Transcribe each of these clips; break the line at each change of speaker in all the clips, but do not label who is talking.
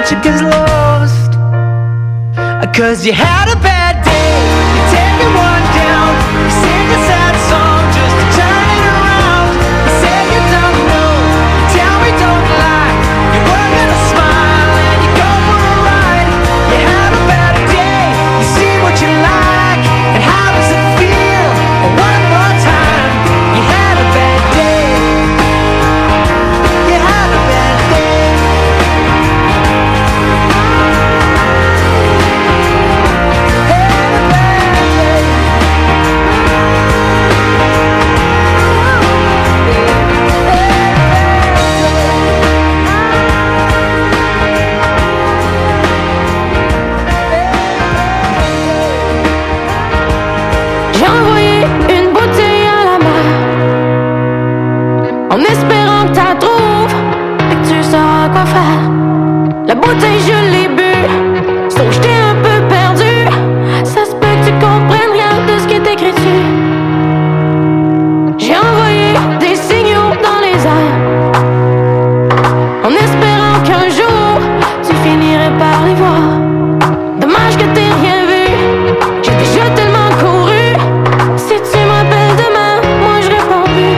friendship gets lost. Cause you had a bad day, you take one down, you sing a sad song just to turn it around. You say you don't know, you tell me don't lie, you were gonna smile and you go for a ride. You had a bad day, you see what you like, and how does it feel? One more time, you had a bad day, you had a bad day.
J'ai envoyé une bouteille à la mer, en espérant que t'as trouves et que tu sauras quoi faire. La bouteille je l'ai bu, sauf que j'étais un peu perdu. Ça se peut que tu comprennes rien de ce qui est écrit dessus. J'ai envoyé des signaux dans les airs, en espérant qu'un jour tu finirais par les voir. Dommage que t'aies rien vu, j'ai déjà tellement couru. Si tu m'appelles demain, moi je réponds plus.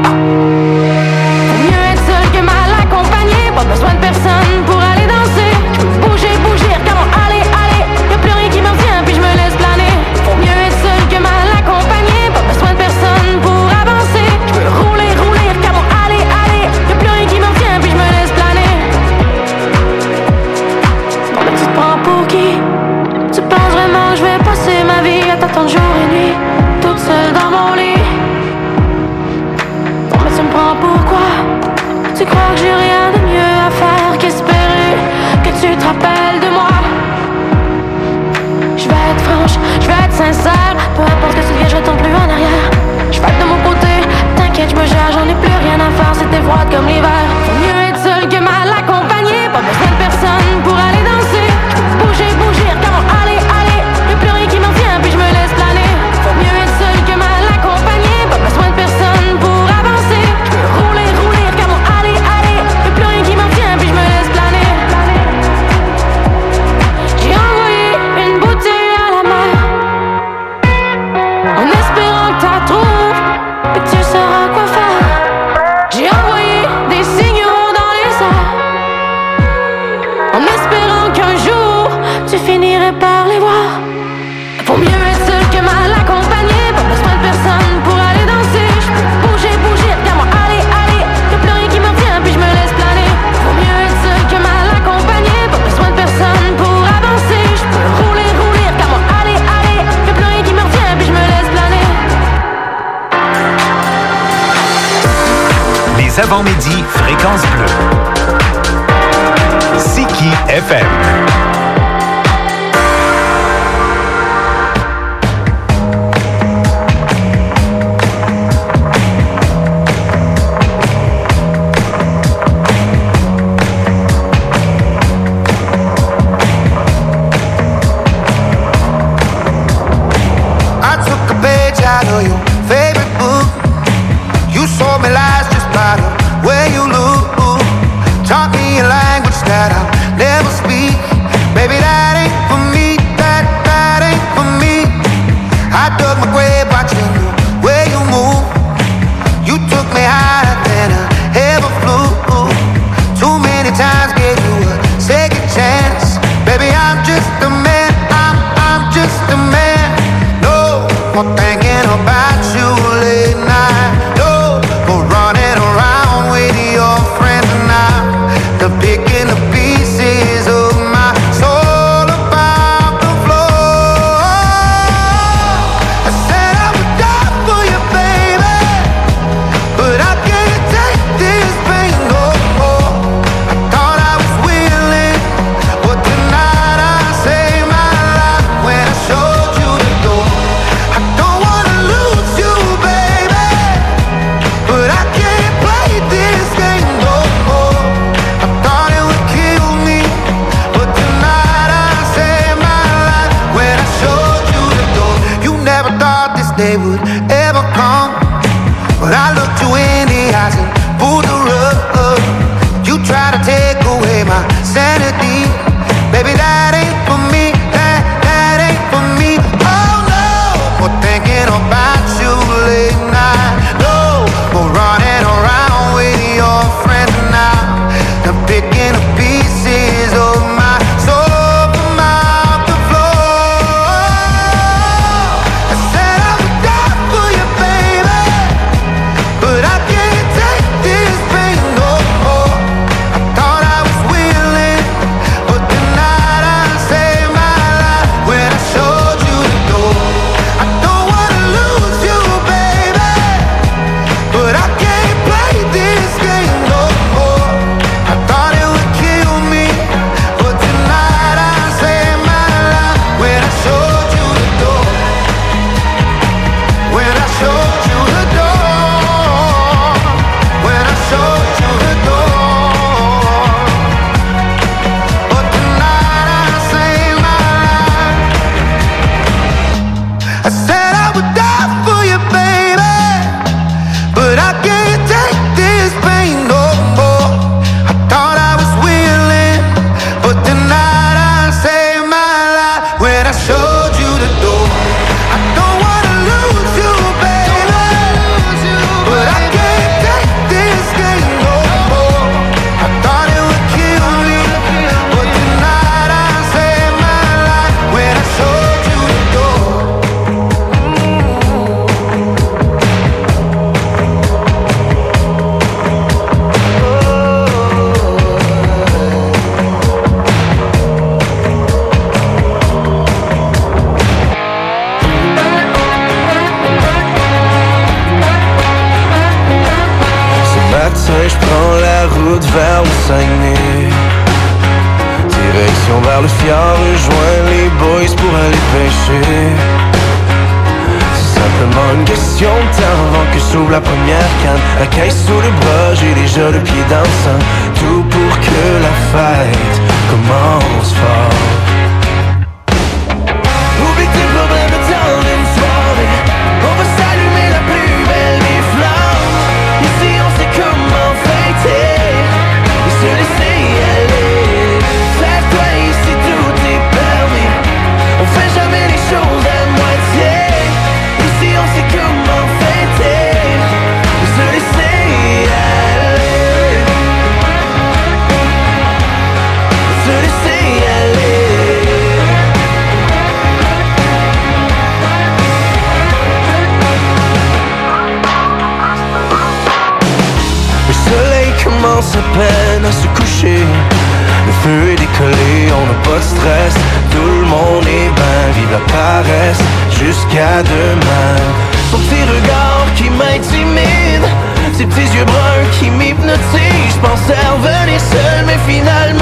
Faut mieux être seul que mal accompagné, pas besoin de personne pour aller danser. Je peux bouger, bouger, regarde, allez, allez, y'a plus rien qui m'en tient, puis je me laisse planer. Faut mieux être seul que mal accompagné, pas besoin de personne pour avancer. Je peux rouler, rouler, regarde, allez, allez, y'a plus rien qui m'en tient, puis je me laisse planer. Bon ben tu te prends pour qui? Tu penses vraiment que je vais passer ma vie à t'attendre jour et nuit, toute seule dans mon lit? Non mais tu me prends pour quoi? Tu crois que j'ai rien de mieux à faire qu'espérer que tu te rappelles de moi? Je vais être franche, je vais être sincère, peu importe que tu deviens, je retourne plus en arrière. Je vais être de mon côté, t'inquiète, je me gère, j'en ai plus rien à faire, c'était froid comme l'hiver. Faut mieux être seul que mal accompagné, pas besoin de personne pour aller danser. Je peux bouger, bouger, regarde, allez, allez, y'a plus rien qui m'en tient, puis je me laisse planer. Faut mieux être seul que mal accompagné, pas besoin de personne pour avancer. Je peux rouler, rouler, regarde, allez, allez, y'a plus rien qui m'en tient, puis je me laisse planer. J'ai envoyé une bouteille à la mer, en espérant que t'as trouves et que tu sauras quoi faire. J'ai envoyé des signaux dans les airs, en espérant qu'un jour tu finirais par les voir. Faut mieux être seul que mal accompagné, pas besoin de personne pour aller danser. Je peux bouger, bouger, regarde-moi, allez, allez, y'a plus rien qui m'en tient, puis je me laisse planer. Faut mieux être seul que mal accompagné, pas besoin de personne pour avancer. Je peux rouler, rouler, regarde-moi, allez, allez, y'a plus rien qui m'en tient, puis je me laisse planer.
Les avant-midi, fréquence bleue. Ziki FM.
I took a page out of your favorite book. You saw me lies just by the way you look. Taught me a language that I'll never speak. Baby, that ain't for me, that ain't for me. I dug my grave watching the way you move. You took me higher than I ever flew. Too many times gave you a second chance. Baby, I'm just a man, I'm just a man. No more thinking about you late night. No more running around with your friends now. The picking the pieces of my soul about the floor. I said I would die for you, baby, but I can't take this pain no more. I thought I was willing, but tonight I saved my life when I showed you the door. I don't wanna lose you, baby, but I can't play this game no more. I thought it would kill me, but tonight I saved my life when I showed you the door. You never thought this day would ever come, but I looked you in the eyes and pulled the rug. You tried to take away my sanity.
Direction vers le fjord, rejoindre les boys pour aller pêcher. C'est simplement une question de temps avant que s'ouvre la première canne. La caisse sous le bras, j'ai déjà le pied dans le sang. Tout pour que la fête commence fort. Oublie tes problèmes le temps d'une soirée. On va s'allumer la plus belle des flammes. Ici on sait comment fêter et se laisser aller. Lève-toi ici, tout est permis. On fait jamais les choses à moitié. Ici on sait comment fêter et se laisser aller. Se laisser aller. Le soleil commence à peine à se coucher. Le feu est décollé, on n'a pas de stress. Tout le monde est ben, vive la paresse. Jusqu'à demain. Son petit regard qui m'intimide, ses petits yeux bruns qui m'hypnotisent. Je pensais revenir seul mais finalement